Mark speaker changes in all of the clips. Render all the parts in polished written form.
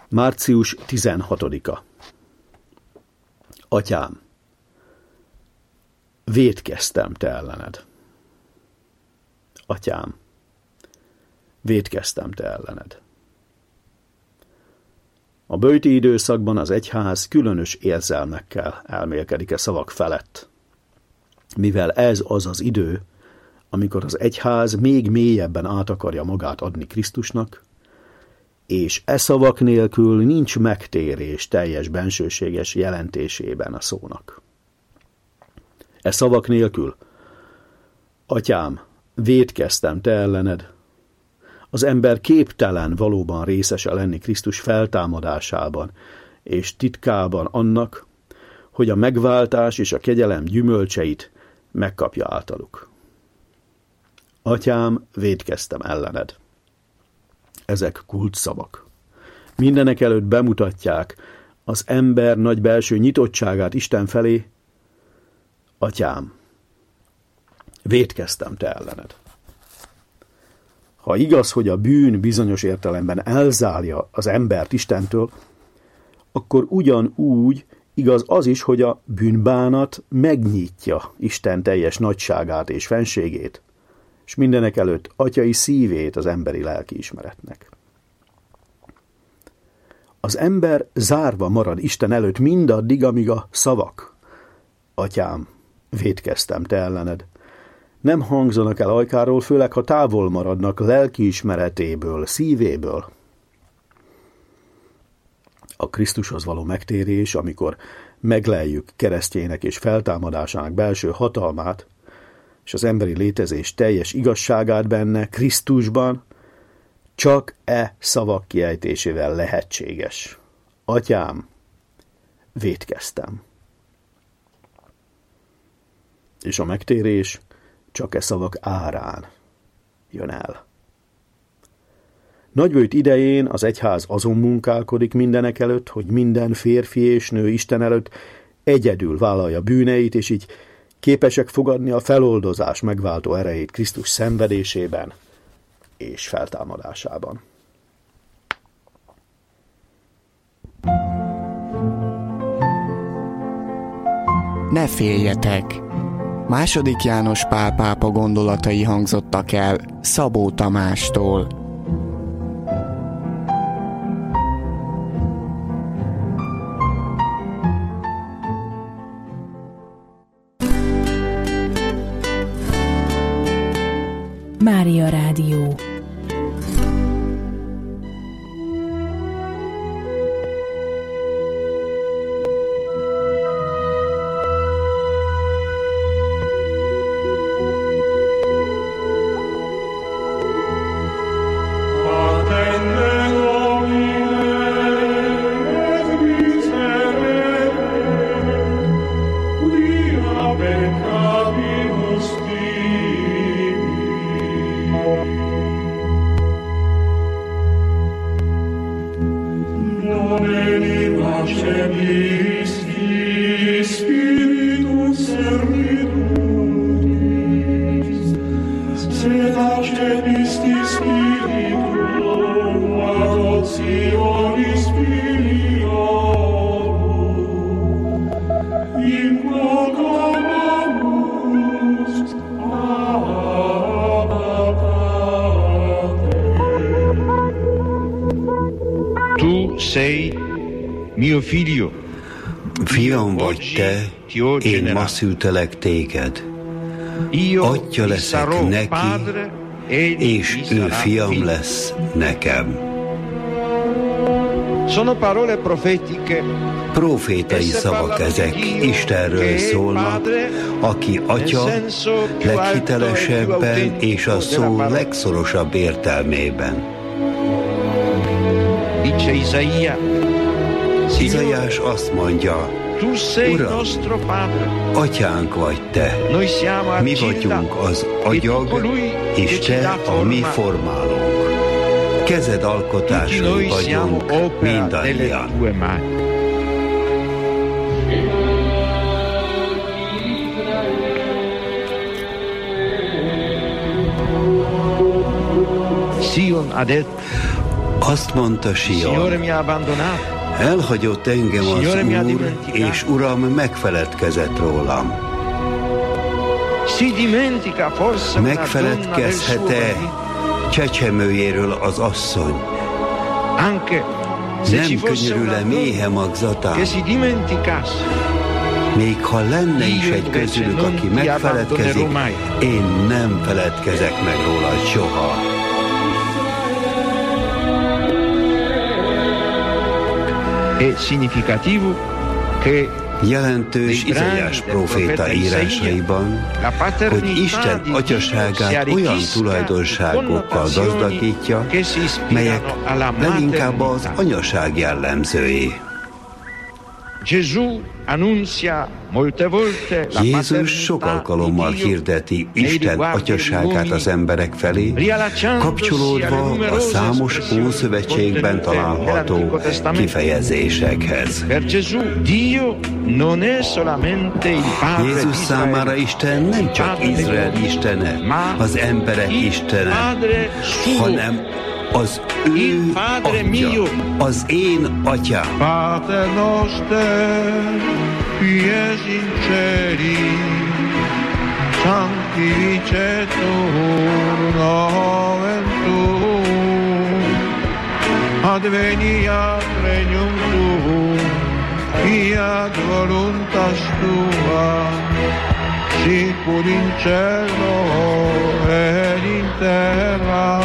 Speaker 1: Március 16-a. Atyám, vétkeztem te ellened. Atyám, vétkeztem te ellened. A böjti időszakban az egyház különös érzelmekkel elmélkedik szavak felett, mivel ez az az idő, amikor az egyház még mélyebben át akarja magát adni Krisztusnak, és szavak nélkül nincs megtérés teljes bensőséges jelentésében a szónak. Szavak nélkül, atyám, vétkeztem te ellened, az ember képtelen valóban részese lenni Krisztus feltámadásában és titkában annak, hogy a megváltás és a kegyelem gyümölcseit megkapja általuk. Atyám, vétkeztem ellened. Ezek kulcsszavak. Mindenek előtt bemutatják az ember nagy belső nyitottságát Isten felé. Atyám, vétkeztem te ellened. Ha igaz, hogy a bűn bizonyos értelemben elzárja az embert Istentől, akkor ugyanúgy igaz az is, hogy a bűnbánat megnyitja Isten teljes nagyságát és fenségét, és mindenek előtt atyai szívét az emberi lelkiismeretnek. Az ember zárva marad Isten előtt mindaddig, amíg a szavak, atyám, vétkeztem te ellened, nem hangzanak el ajkáról, főleg ha távol maradnak lelkiismeretéből, szívéből. A Krisztushoz való megtérés, amikor megleljük keresztjének és feltámadásának belső hatalmát, és az emberi létezés teljes igazságát benne, Krisztusban, csak szavak kiejtésével lehetséges. Atyám, vétkeztem. És a megtérés csak szavak árán jön el. Nagyböjt idején az egyház azon munkálkodik mindenek előtt, hogy minden férfi és nő Isten előtt egyedül vállalja bűneit, és így képesek fogadni a feloldozás megváltó erejét Krisztus szenvedésében és feltámadásában.
Speaker 2: Ne féljetek! II. János Pál pápa gondolatai hangzottak el Szabó Tamástól.
Speaker 3: Mária Rádió.
Speaker 4: Fiam vagy te, én ma szültelek téged. Atya leszek neki, és ő fiam lesz nekem. Profétai szavak ezek, Istenről szólnak, aki atya leghitelesebben és a szó legszorosabb értelmében. Izaiás azt mondja, Uram, atyánk vagy te, mi vagyunk az agyag, és te a mi formálónk. Kezed alkotásai vagyunk mindannyian. Azt mondta Sion, elhagyott engem az Úr, és Uram megfeledkezett rólam. Megfeledkezhet-e csecsemőjéről az asszony? Nem könyörül-e méhe magzatán? Még ha lenne is egy közülük, aki megfeledkezik, én nem feledkezek meg róla soha. Jelentős Izaiás próféta írásaiban, hogy Isten atyaságát olyan tulajdonságokkal gazdagítja, melyek leginkább az anyaság jellemzői. Jézus sok alkalommal hirdeti Isten atyaságát az emberek felé, kapcsolódva a számos Ószövetségben található kifejezésekhez. Jézus számára Isten nem csak Izrael istene, az emberek istene, hanem az ő atya, az én atyám.
Speaker 5: Pater noster, qui es in celi, sanctificetur nomen tuum, adveniat regnum tuum, fiat voluntas tua, sicur in cielo et in terra.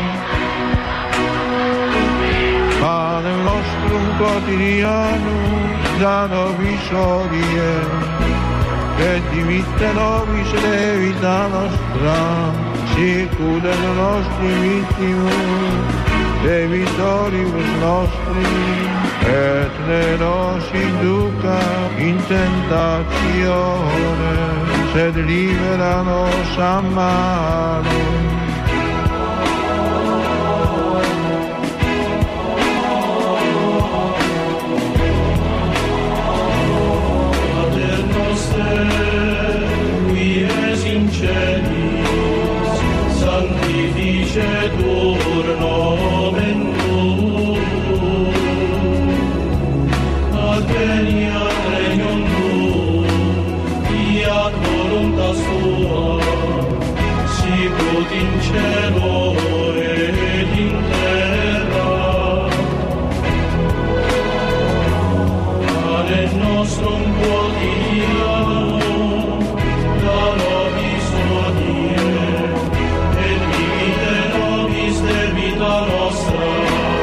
Speaker 5: Panem nostrum quotidianum da nobis hodie, et dimitte nobis debita nostra, sicut et nostri vittimus debitoribus nostri, et ne nos induca in tentatione, sed libera nos a malo.
Speaker 6: Sanctificetur nomen tuum, adveniat regnum tuum, fiat voluntas tua, sicut in cielo et in terra. Panem nostrum quotidianum da nobis hodie, debita nostra,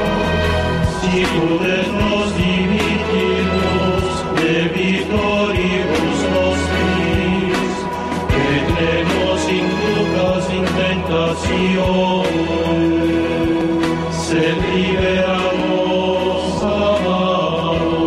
Speaker 6: sicut et nos dimittimus debitoribus nostris, et ne nos inducas in tentatione, sed libera nos a malo.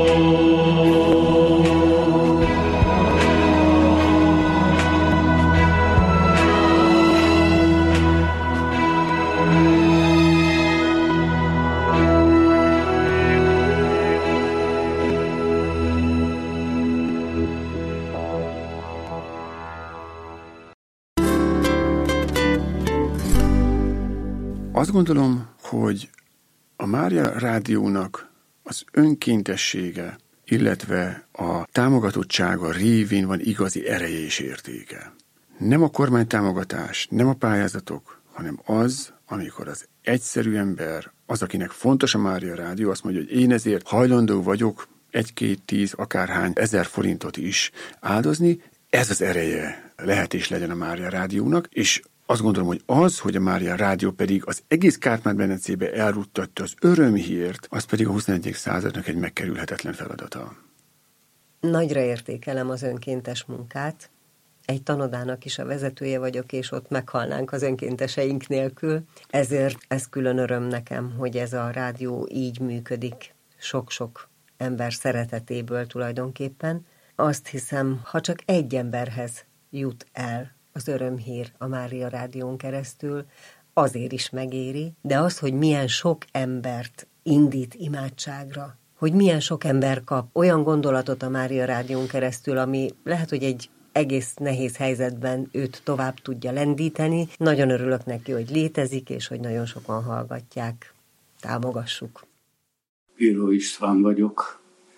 Speaker 7: Azt gondolom, hogy a Mária Rádiónak az önkéntessége, illetve a támogatottsága révén van igazi ereje és értéke. Nem a kormány támogatás, nem a pályázatok, hanem az, amikor az egyszerű ember, az, akinek fontos a Mária Rádió, azt mondja, hogy én ezért hajlandó vagyok 1, 2, 10, akárhány ezer forintot is áldozni, ez az ereje lehet és legyen a Mária Rádiónak, és azt gondolom, hogy az, hogy a Mária Rádió pedig az egész Kárpát-medencébe elruttatta az örömhírt, az pedig a 21. századnak egy megkerülhetetlen feladata.
Speaker 8: Nagyra értékelem az önkéntes munkát. Egy tanodának is a vezetője vagyok, és ott meghalnánk az önkénteseink nélkül. Ezért ez külön öröm nekem, hogy ez a rádió így működik, sok-sok ember szeretetéből tulajdonképpen. Azt hiszem, ha csak egy emberhez jut el az örömhír a Mária Rádión keresztül, azért is megéri, de az, hogy milyen sok embert indít imádságra, hogy milyen sok ember kap olyan gondolatot a Mária Rádión keresztül, ami lehet, hogy egy egész nehéz helyzetben őt tovább tudja lendíteni. Nagyon örülök neki, hogy létezik, és hogy nagyon sokan hallgatják. támogassuk.
Speaker 9: Bíró István vagyok.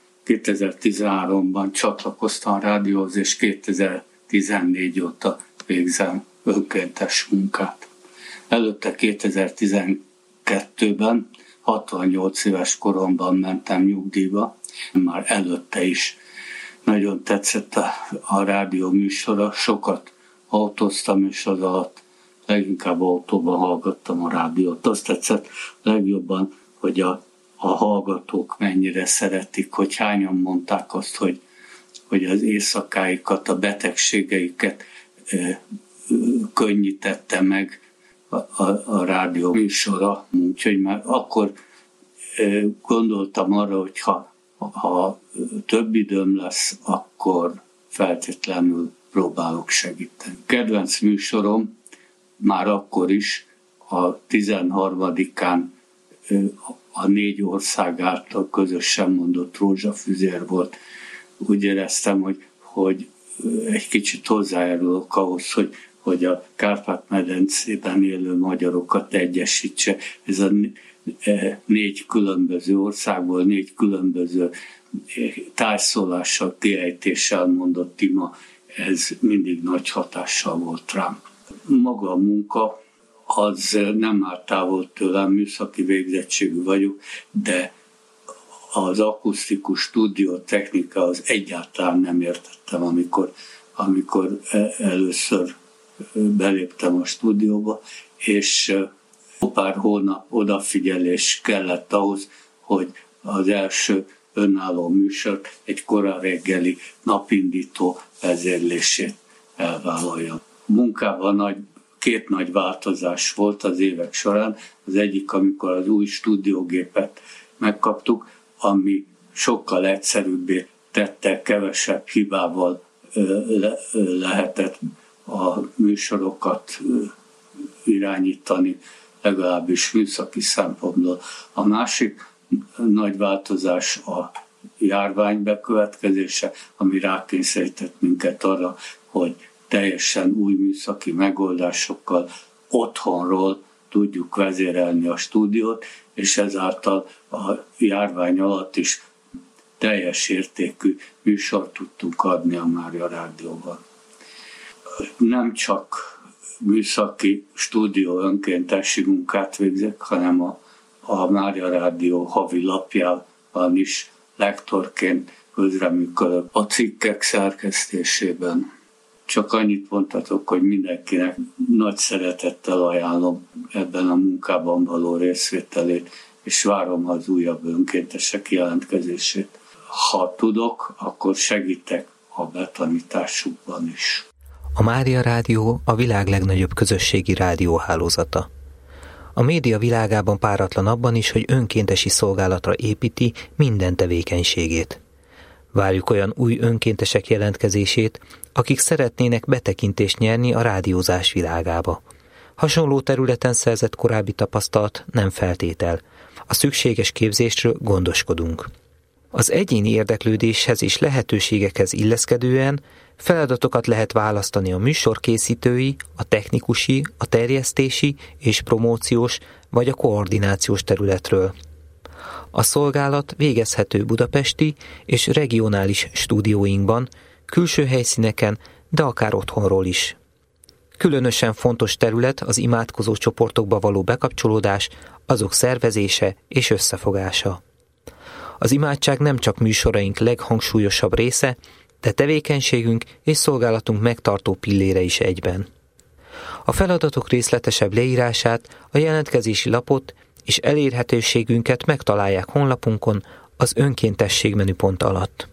Speaker 9: 2013-ban csatlakoztam a rádióhoz, és 2014 óta végzem önkéntes munkát. Előtte 2012-ben, 68 éves koromban mentem nyugdíjba, már előtte is nagyon tetszett a rádió műsora, sokat autóztam, és az alatt leginkább autóban hallgattam a rádiót. Azt tetszett legjobban, hogy a hallgatók mennyire szeretik, hogy hányan mondták azt, hogy az éjszakáikat, a betegségeiket könnyítette meg a rádió műsora. Úgyhogy már akkor gondoltam arra, hogy ha több időm lesz, akkor feltétlenül próbálok segíteni. Kedvenc műsorom már akkor is a 13-án a 4 ország által közösen mondott rózsafüzér volt. Úgy éreztem, hogy egy kicsit hozzájárulok ahhoz, hogy a Kárpát-medencében élő magyarokat egyesítse. Ez a 4 különböző országból 4 különböző tájszólással, kiejtéssel mondott ima, ez mindig nagy hatással volt rám. Maga a munka az nem áll távol tőlem, műszaki végzettségű vagyok, de az akusztikus stúdiótechnika az egyáltalán nem értettem, amikor először beléptem a stúdióba, és pár hónap odafigyelés kellett ahhoz, hogy az első önálló műsort, egy korán reggeli napindító vezérlését elvállaljam. Munkában 2 nagy változás volt az évek során. Az egyik, amikor az új stúdiógépet megkaptuk, ami sokkal egyszerűbbé tette, kevesebb hibával lehetett a műsorokat irányítani, legalábbis műszaki szempontból. A másik nagy változás a járvány bekövetkezése, ami rákényszerített minket arra, hogy teljesen új műszaki megoldásokkal otthonról tudjuk vezérelni a stúdiót, és ezáltal a járvány alatt is teljes értékű műsort tudtunk adni a Mária Rádióban. Nem csak műszaki stúdió önkéntesi munkát végzek, hanem a Mária Rádió havi lapjában is lektorként közreműködök a cikkek szerkesztésében. Csak annyit mondhatok, hogy mindenkinek nagy szeretettel ajánlom ebben a munkában való részvételét, és várom az újabb önkéntesek jelentkezését. Ha tudok, akkor segítek a betanításukban is.
Speaker 10: A Mária Rádió a világ legnagyobb közösségi rádióhálózata. A média világában páratlan abban is, hogy önkéntesi szolgálatra építi minden tevékenységét. Várjuk olyan új önkéntesek jelentkezését, akik szeretnének betekintést nyerni a rádiózás világába. Hasonló területen szerzett korábbi tapasztalat nem feltétel. A szükséges képzésről gondoskodunk. Az egyéni érdeklődéshez és lehetőségekhez illeszkedően feladatokat lehet választani a műsorkészítői, a technikusi, a terjesztési és promóciós vagy a koordinációs területről. A szolgálat végezhető budapesti és regionális stúdióinkban, külső helyszíneken, de akár otthonról is. Különösen fontos terület az imádkozó csoportokba való bekapcsolódás, azok szervezése és összefogása. Az imádság nem csak műsoraink leghangsúlyosabb része, de tevékenységünk és szolgálatunk megtartó pillére is egyben. A feladatok részletesebb leírását, a jelentkezési lapot és elérhetőségünket megtalálják honlapunkon az önkéntesség menüpont alatt.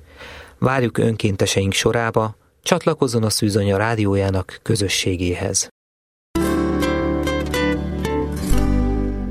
Speaker 10: Várjuk önkénteseink sorába, csatlakozzon a Szűzanya rádiójának közösségéhez.